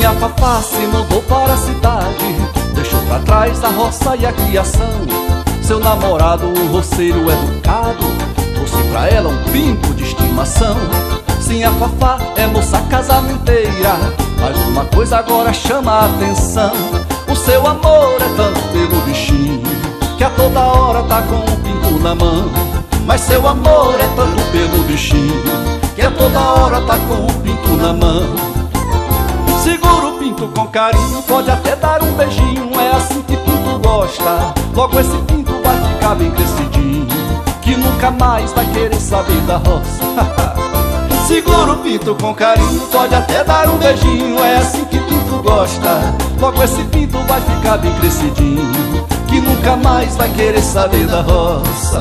Sim, a Fafá se mudou para a cidade, deixou pra trás a roça e a criação. Seu namorado, um roceiro educado, trouxe pra ela um pinto de estimação. Sim, a Fafá é moça casamenteira, mas uma coisa agora chama a atenção. O seu amor é tanto pelo bichinho, que a toda hora tá com um pinto na mão. Mas seu amor é tanto pelo bichinho, que a toda hora tá com um pinto na mão. Segura o pinto com carinho, pode até dar um beijinho, é assim que pinto gosta. Logo esse pinto vai ficar bem crescidinho, que nunca mais vai querer saber da roça. Segura o pinto com carinho, pode até dar um beijinho, é assim que pinto gosta. Logo esse pinto vai ficar bem crescidinho, que nunca mais vai querer saber da roça.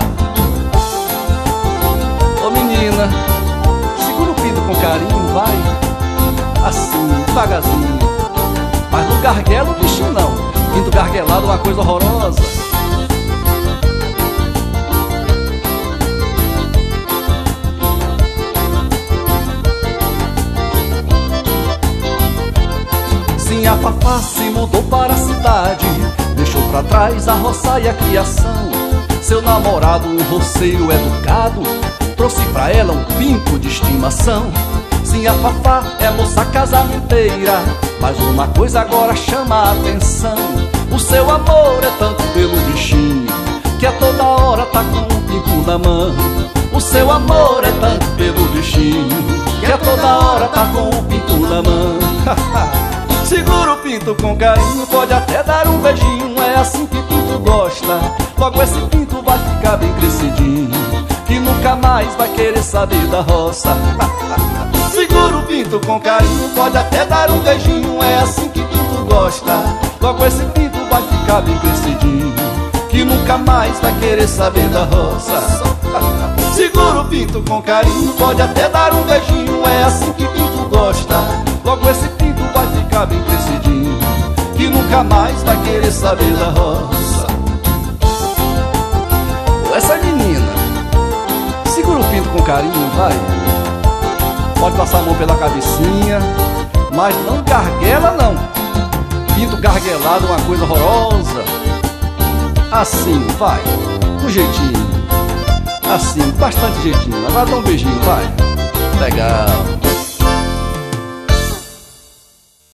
Ô menina, segura o pinto com carinho, vai, assim, devagarzinho. Mas não garguela o bichinho não, pinto garguelado é uma coisa horrorosa. Sim, a Fafá se mudou para a cidade, deixou pra trás a roça e a criação. Seu namorado, um roceiro educado, trouxe pra ela um pinto de estimação. Sim, a Fafá é moça casamenteira, mas uma coisa agora chama a atenção. O seu amor é tanto pelo bichinho, que a toda hora tá com um pinto na mão. O seu amor é tanto pelo bichinho, que a toda hora tá com um pinto na mão. Segura o pinto com carinho, pode até dar um beijinho, é assim que pinto gosta. Logo esse pinto vai ficar bem crescidinho, que nunca mais vai querer saber da roça. Segura o pinto com carinho, pode até dar um beijinho, é assim que pinto gosta. Logo esse pinto vai ficar bem crescidinho, que nunca mais vai querer saber da roça. Segura o pinto com carinho, pode até dar um beijinho, é assim que pinto gosta. Logo esse pinto vai ficar bem crescidinho, que nunca mais vai querer saber da roça. Essa menina, segura o pinto com carinho, vai. Pode passar a mão pela cabecinha, mas não garguela não. Pinto garguelado é uma coisa horrorosa. Assim, vai, um jeitinho. Assim, bastante jeitinho. Agora dá um beijinho, vai. Legal.